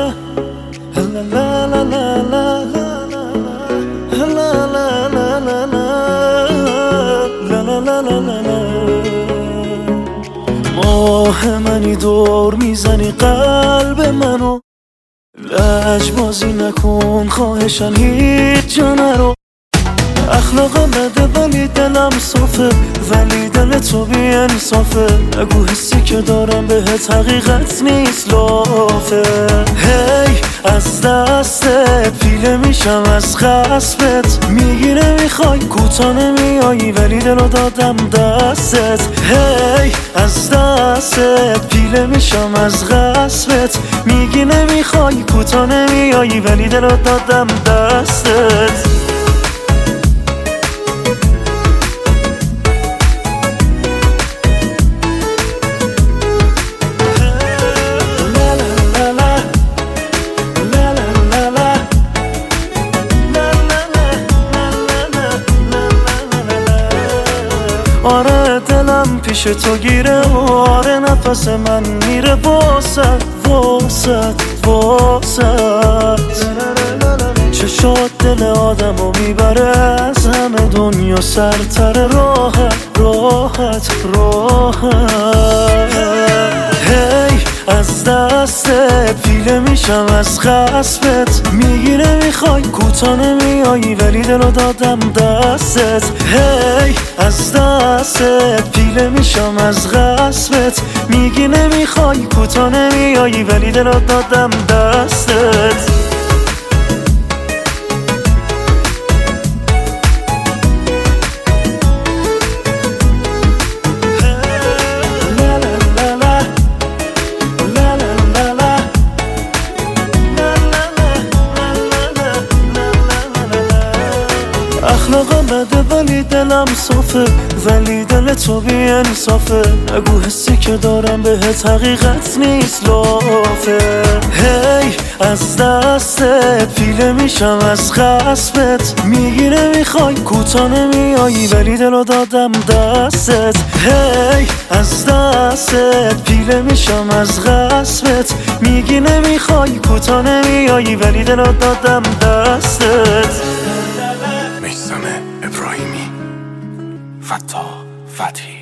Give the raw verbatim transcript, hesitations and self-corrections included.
لا لا لا لا ماه منی دور میزنی قلب منو، لجبازی نکن خواهشن هیچ جا نرو. اخلاقم بده ولی دلم صافه، ولی دل تو بی انصافه. نگو حسی که دارم بهت حقیقت نیست لافه. هی از دستت پیله میشم از خصبت، میگی نمیخوای کوتا نمیایی ولی دلو دادم دستت. هی از دستت پیله میشم از غصبت، میگی نمیخوای کوتا نمیایی ولی دلو دادم دستت. آره دلم پیش تو گیره، آره نفس من میره واسد واسد واسد. چشات دل آدمو میبره از همه دنیا سرتر، راحت راحت راحت. هی از دستت پیله میشم از خصبت، میگی نمیخوای کوتا نمیایی ولی دلو دادم دستت. هی از دستت پیله میشم از غصبت، میگی نمیخوای کوتا نمیایی ولی دلو دادم دستت. اخلاقم بده ولی دلم صافه، ولی دل تو بی انصافه. نگو حسی که دارم بهت حقیقت نیست لافه. هی از دستت پیله میشم از خصبت، میگی نمیخوای کوتا نمیایی ولی دلو دادم دستت. هی از دستت پیله میشم از غصبت، میگی نمیخوای کوتا نمیایی ولی دلو دادم دستت. میثم ابراهیمی، فتاح فتحی.